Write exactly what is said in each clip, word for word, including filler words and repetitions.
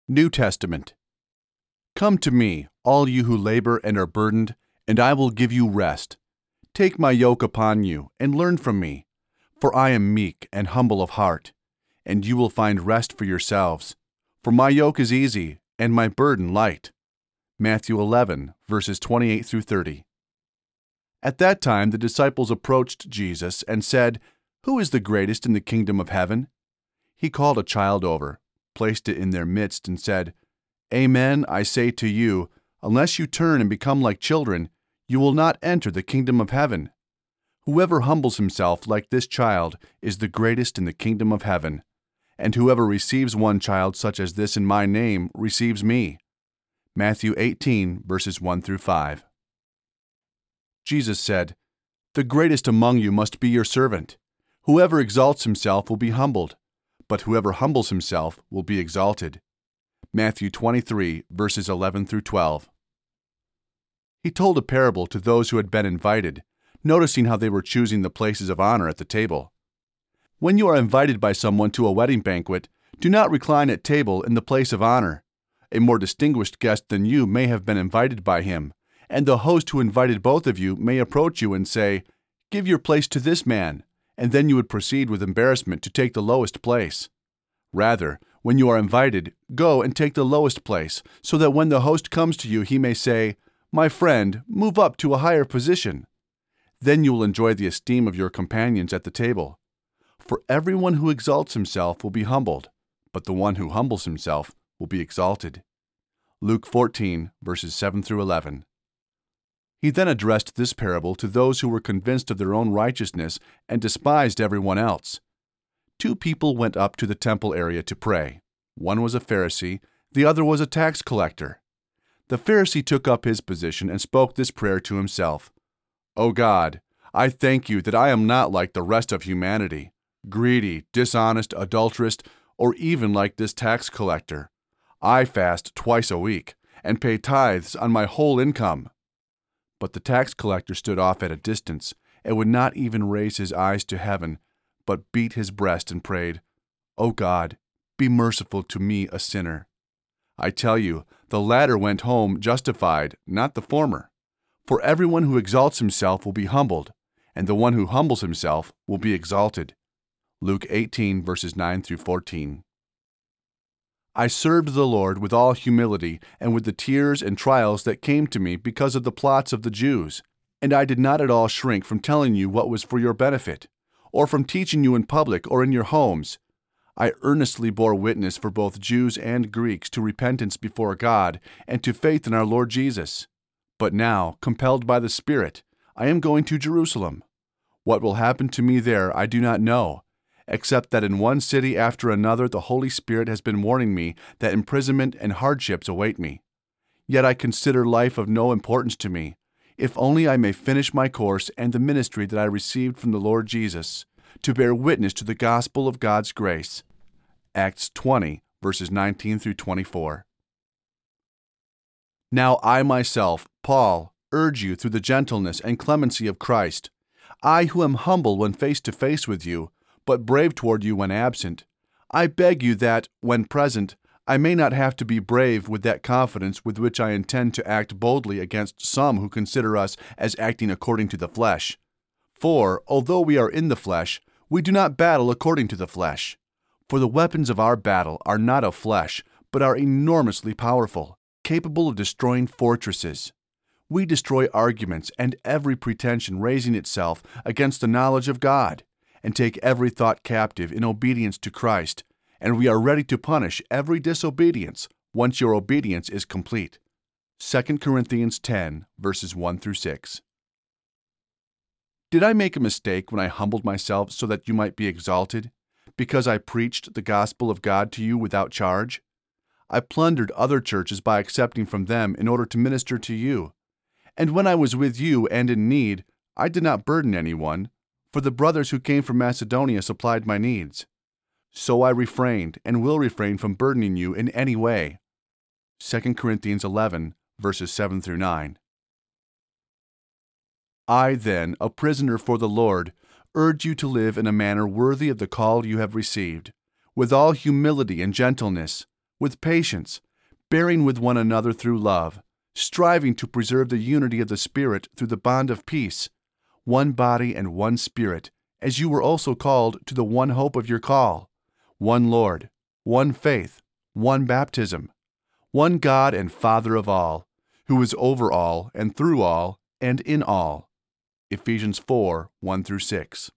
New Testament. Come to me, all you who labor and are burdened, and I will give you rest. Take my yoke upon you, and learn from me, for I am meek and humble of heart, and you will find rest for yourselves. For my yoke is easy, and my burden light. Matthew eleven, verses twenty-eight through thirty. At that time the disciples approached Jesus and said, "Who is the greatest in the kingdom of heaven?" He called a child over, placed it in their midst, and said, "Amen, I say to you, unless you turn and become like children, you will not enter the kingdom of heaven. Whoever humbles himself like this child is the greatest in the kingdom of heaven. And whoever receives one child such as this in my name receives me." Matthew eighteen, verses one through five. Jesus said, "The greatest among you must be your servant. Whoever exalts himself will be humbled, but whoever humbles himself will be exalted." Matthew twenty-three, verses eleven through twelve. He told a parable to those who had been invited, noticing how they were choosing the places of honor at the table. When you are invited by someone to a wedding banquet, do not recline at table in the place of honor. A more distinguished guest than you may have been invited by him, and the host who invited both of you may approach you and say, "Give your place to this man," and then you would proceed with embarrassment to take the lowest place. Rather, when you are invited, go and take the lowest place, so that when the host comes to you, he may say, "My friend, move up to a higher position." Then you will enjoy the esteem of your companions at the table. For everyone who exalts himself will be humbled, but the one who humbles himself will be exalted. Luke fourteen, verses seven through eleven. He then addressed this parable to those who were convinced of their own righteousness and despised everyone else. Two people went up to the temple area to pray. One was a Pharisee, the other was a tax collector. The Pharisee took up his position and spoke this prayer to himself: "O God, I thank you that I am not like the rest of humanity, greedy, dishonest, adulterous, or even like this tax collector. I fast twice a week and pay tithes on my whole income." But the tax collector stood off at a distance and would not even raise his eyes to heaven, but beat his breast and prayed, "O God, be merciful to me, a sinner." I tell you, the latter went home justified, not the former. For everyone who exalts himself will be humbled, and the one who humbles himself will be exalted. Luke eighteen, verses nine through fourteen. I served the Lord with all humility and with the tears and trials that came to me because of the plots of the Jews, and I did not at all shrink from telling you what was for your benefit, or from teaching you in public or in your homes. I earnestly bore witness for both Jews and Greeks to repentance before God and to faith in our Lord Jesus. But now, compelled by the Spirit, I am going to Jerusalem. What will happen to me there I do not know, except that in one city after another the Holy Spirit has been warning me that imprisonment and hardships await me. Yet I consider life of no importance to me, if only I may finish my course and the ministry that I received from the Lord Jesus, to bear witness to the gospel of God's grace. Acts twenty, verses nineteen through twenty-four. Now I myself, Paul, urge you through the gentleness and clemency of Christ, I who am humble when face to face with you, but brave toward you when absent, I beg you that, when present, I may not have to be brave with that confidence with which I intend to act boldly against some who consider us as acting according to the flesh. For, although we are in the flesh, we do not battle according to the flesh. For the weapons of our battle are not of flesh, but are enormously powerful, capable of destroying fortresses. We destroy arguments and every pretension raising itself against the knowledge of God, and take every thought captive in obedience to Christ, and we are ready to punish every disobedience once your obedience is complete. Second Corinthians ten, verses one through six. Did I make a mistake when I humbled myself so that you might be exalted, because I preached the gospel of God to you without charge? I plundered other churches by accepting from them in order to minister to you. And when I was with you and in need, I did not burden anyone, for the brothers who came from Macedonia supplied my needs. So I refrained and will refrain from burdening you in any way. Second Corinthians eleven, verses seven through nine. I then, a prisoner for the Lord, urge you to live in a manner worthy of the call you have received, with all humility and gentleness, with patience, bearing with one another through love, striving to preserve the unity of the Spirit through the bond of peace. One body and one Spirit, as you were also called to the one hope of your call. One Lord, one faith, one baptism, one God and Father of all, who is over all and through all and in all. Ephesians four, one through six.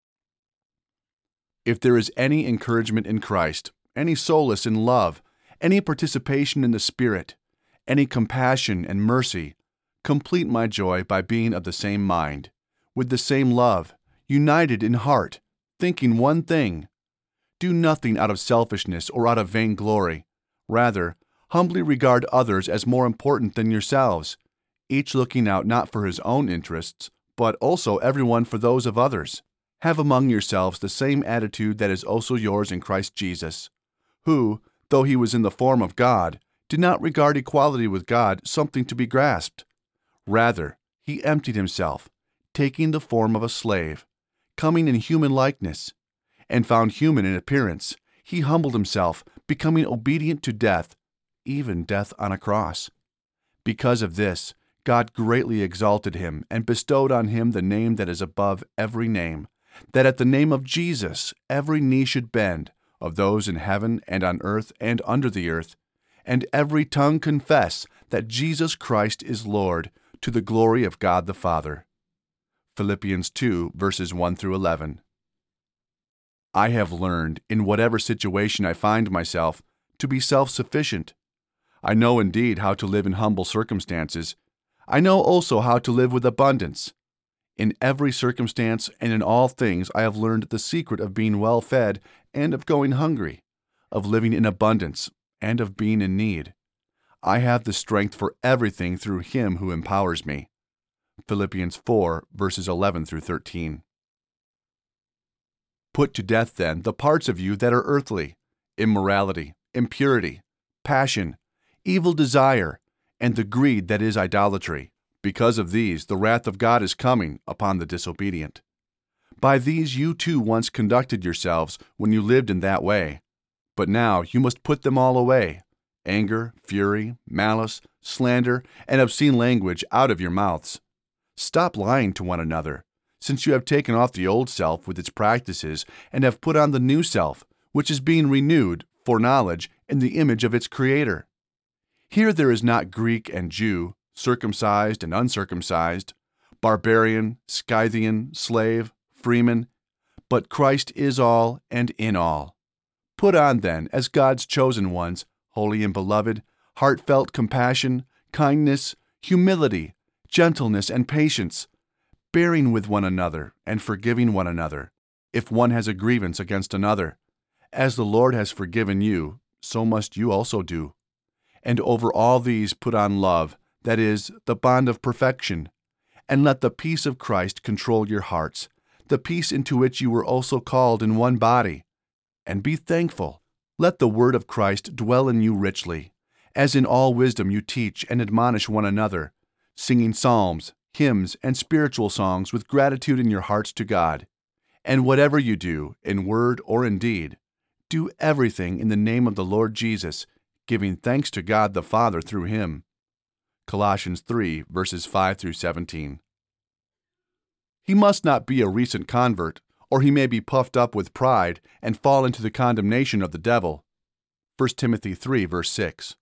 If there is any encouragement in Christ, any solace in love, any participation in the Spirit, any compassion and mercy, complete my joy by being of the same mind, with the same love, united in heart, thinking one thing. Do nothing out of selfishness or out of vainglory. Rather, humbly regard others as more important than yourselves, each looking out not for his own interests, but also everyone for those of others. Have among yourselves the same attitude that is also yours in Christ Jesus, who, though he was in the form of God, did not regard equality with God something to be grasped. Rather, he emptied himself, taking the form of a slave, coming in human likeness, and found human in appearance. He humbled himself, becoming obedient to death, even death on a cross. Because of this, God greatly exalted him and bestowed on him the name that is above every name, that at the name of Jesus every knee should bend, of those in heaven and on earth and under the earth, and every tongue confess that Jesus Christ is Lord, to the glory of God the Father. Philippians two, verses one through eleven. I have learned, in whatever situation I find myself, to be self-sufficient. I know indeed how to live in humble circumstances. I know also how to live with abundance. In every circumstance and in all things I have learned the secret of being well fed and of going hungry, of living in abundance and of being in need. I have the strength for everything through him who empowers me. Philippians four, verses eleven through thirteen. Put to death, then, the parts of you that are earthly: immorality, impurity, passion, evil desire, and the greed that is idolatry. Because of these, the wrath of God is coming upon the disobedient. By these you too once conducted yourselves when you lived in that way. But now you must put them all away: anger, fury, malice, slander, and obscene language out of your mouths. Stop lying to one another, since you have taken off the old self with its practices and have put on the new self, which is being renewed for knowledge in the image of its Creator. Here there is not Greek and Jew, circumcised and uncircumcised, barbarian, Scythian, slave, freeman, but Christ is all and in all. Put on then, as God's chosen ones, holy and beloved, heartfelt compassion, kindness, humility, gentleness, and patience, bearing with one another and forgiving one another, if one has a grievance against another. As the Lord has forgiven you, so must you also do. And over all these put on love, that is, the bond of perfection. And let the peace of Christ control your hearts, the peace into which you were also called in one body. And be thankful. Let the word of Christ dwell in you richly, as in all wisdom you teach and admonish one another, singing psalms, hymns, and spiritual songs with gratitude in your hearts to God. And whatever you do, in word or in deed, do everything in the name of the Lord Jesus, giving thanks to God the Father through him. Colossians three, verses five through seventeen. He must not be a recent convert, or he may be puffed up with pride and fall into the condemnation of the devil. First Timothy three, verse six.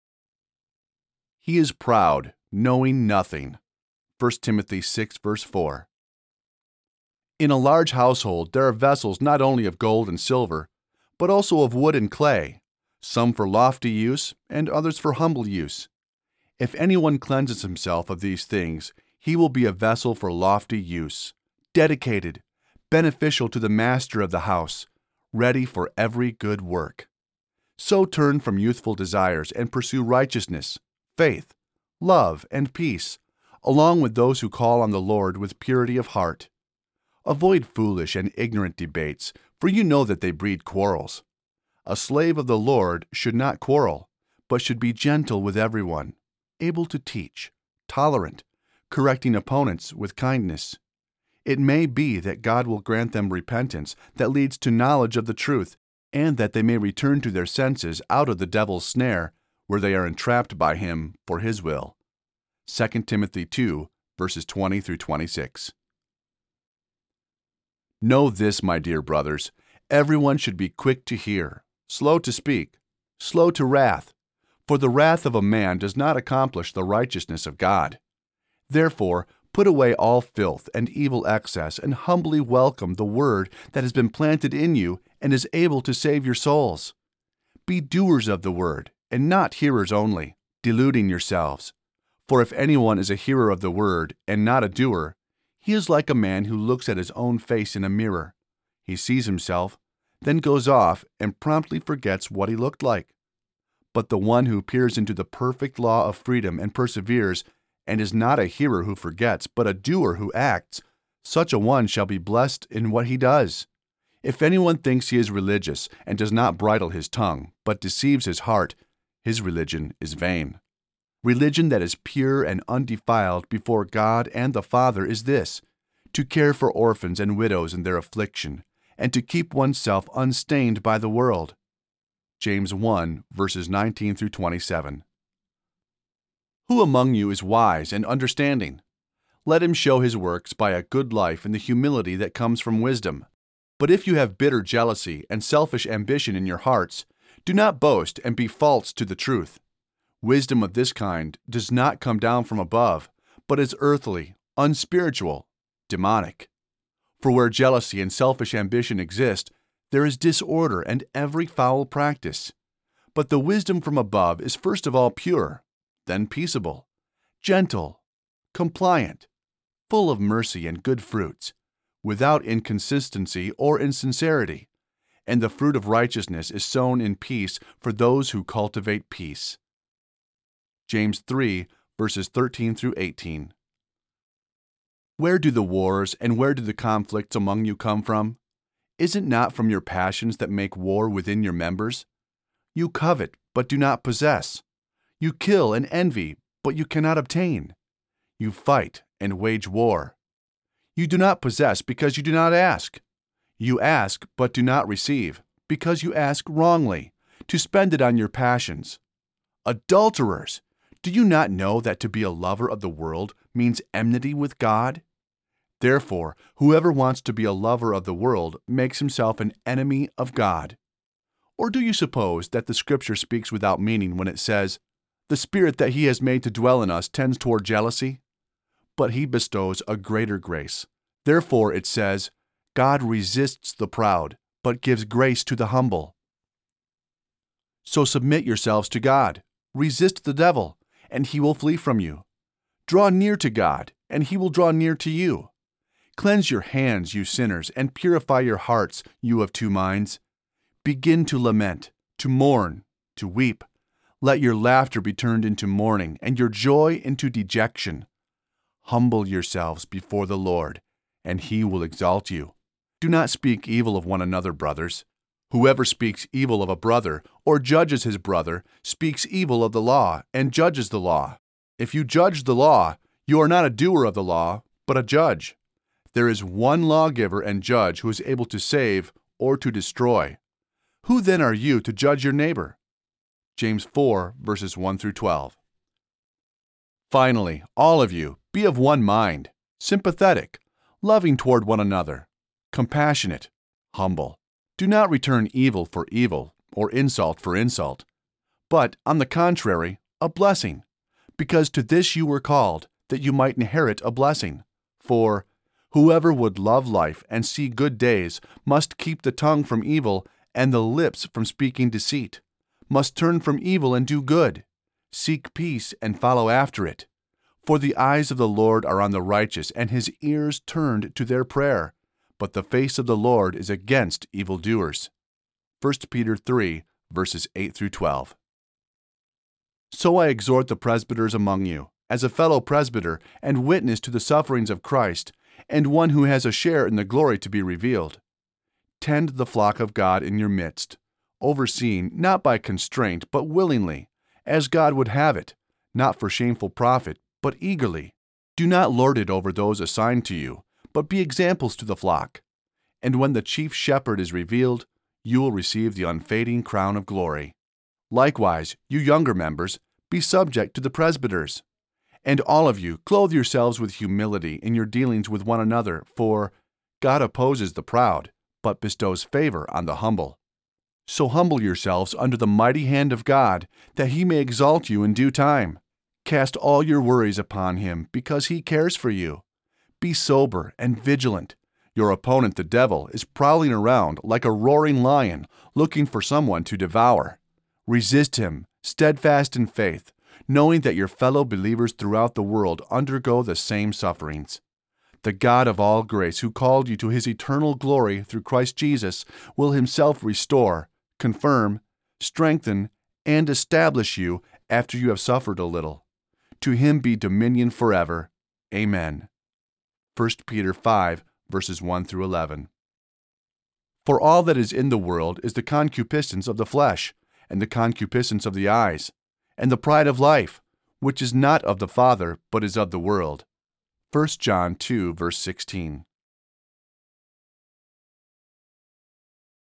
He is proud, knowing nothing. First Timothy six, verse four. In a large household there are vessels not only of gold and silver, but also of wood and clay, some for lofty use and others for humble use. If anyone cleanses himself of these things, he will be a vessel for lofty use, dedicated, beneficial to the master of the house, ready for every good work. So turn from youthful desires and pursue righteousness, faith, love, and peace, along with those who call on the Lord with purity of heart. Avoid foolish and ignorant debates, for you know that they breed quarrels. A slave of the Lord should not quarrel, but should be gentle with everyone, able to teach, tolerant, correcting opponents with kindness. It may be that God will grant them repentance that leads to knowledge of the truth, and that they may return to their senses out of the devil's snare, where they are entrapped by him for his will. Second Timothy two, verses twenty through twenty-six. Know this, my dear brothers, everyone should be quick to hear, slow to speak, slow to wrath, for the wrath of a man does not accomplish the righteousness of God. Therefore, put away all filth and evil excess, and humbly welcome the word that has been planted in you and is able to save your souls. Be doers of the word, and not hearers only, deluding yourselves. For if anyone is a hearer of the word and not a doer, he is like a man who looks at his own face in a mirror. He sees himself, then goes off and promptly forgets what he looked like. But the one who peers into the perfect law of freedom and perseveres, and is not a hearer who forgets, but a doer who acts, such a one shall be blessed in what he does. If anyone thinks he is religious and does not bridle his tongue, but deceives his heart, his religion is vain. Religion that is pure and undefiled before God and the Father is this: to care for orphans and widows in their affliction, and to keep oneself unstained by the world. James one, verses nineteen through twenty-seven. Who among you is wise and understanding? Let him show his works by a good life in the humility that comes from wisdom. But if you have bitter jealousy and selfish ambition in your hearts, do not boast and be false to the truth. Wisdom of this kind does not come down from above, but is earthly, unspiritual, demonic. For where jealousy and selfish ambition exist, there is disorder and every foul practice. But the wisdom from above is first of all pure, then peaceable, gentle, compliant, full of mercy and good fruits, without inconsistency or insincerity, and the fruit of righteousness is sown in peace for those who cultivate peace. James three, verses thirteen through eighteen. Where do the wars and where do the conflicts among you come from? Is it not from your passions that make war within your members? You covet, but do not possess. You kill and envy, but you cannot obtain. You fight and wage war. You do not possess because you do not ask. You ask, but do not receive, because you ask wrongly, to spend it on your passions. Adulterers! Do you not know that to be a lover of the world means enmity with God? Therefore, whoever wants to be a lover of the world makes himself an enemy of God. Or do you suppose that the Scripture speaks without meaning when it says, "The Spirit that He has made to dwell in us tends toward jealousy"? But He bestows a greater grace. Therefore it says, "God resists the proud, but gives grace to the humble." So submit yourselves to God. Resist the devil, and he will flee from you. Draw near to God, and He will draw near to you. Cleanse your hands, you sinners, and purify your hearts, you of two minds. Begin to lament, to mourn, to weep. Let your laughter be turned into mourning, and your joy into dejection. Humble yourselves before the Lord, and He will exalt you. Do not speak evil of one another, brothers. Whoever speaks evil of a brother or judges his brother speaks evil of the law and judges the law. If you judge the law, you are not a doer of the law, but a judge. There is one lawgiver and judge who is able to save or to destroy. Who then are you to judge your neighbor? James four, verses one through twelve. Finally, all of you, be of one mind, sympathetic, loving toward one another, compassionate, humble. Do not return evil for evil or insult for insult, but, on the contrary, a blessing, because to this you were called, that you might inherit a blessing. For whoever would love life and see good days must keep the tongue from evil and the lips from speaking deceit, must turn from evil and do good, seek peace and follow after it. For the eyes of the Lord are on the righteous, and His ears turned to their prayer. But the face of the Lord is against evildoers. First Peter three, verses eight through twelve. So I exhort the presbyters among you, as a fellow presbyter and witness to the sufferings of Christ, and one who has a share in the glory to be revealed. Tend the flock of God in your midst, overseen not by constraint, but willingly, as God would have it, not for shameful profit, but eagerly. Do not lord it over those assigned to you, but be examples to the flock. And when the chief shepherd is revealed, you will receive the unfading crown of glory. Likewise, you younger members, be subject to the presbyters. And all of you, clothe yourselves with humility in your dealings with one another, for God opposes the proud, but bestows favor on the humble. So humble yourselves under the mighty hand of God, that he may exalt you in due time. Cast all your worries upon him, because he cares for you. Be sober and vigilant. Your opponent, the devil, is prowling around like a roaring lion, looking for someone to devour. Resist him, steadfast in faith, knowing that your fellow believers throughout the world undergo the same sufferings. The God of all grace, who called you to his eternal glory through Christ Jesus, will himself restore, confirm, strengthen, and establish you after you have suffered a little. To him be dominion forever. Amen. First Peter five, verses one through eleven. For all that is in the world is the concupiscence of the flesh, and the concupiscence of the eyes, and the pride of life, which is not of the Father, but is of the world. First John two, verse sixteen.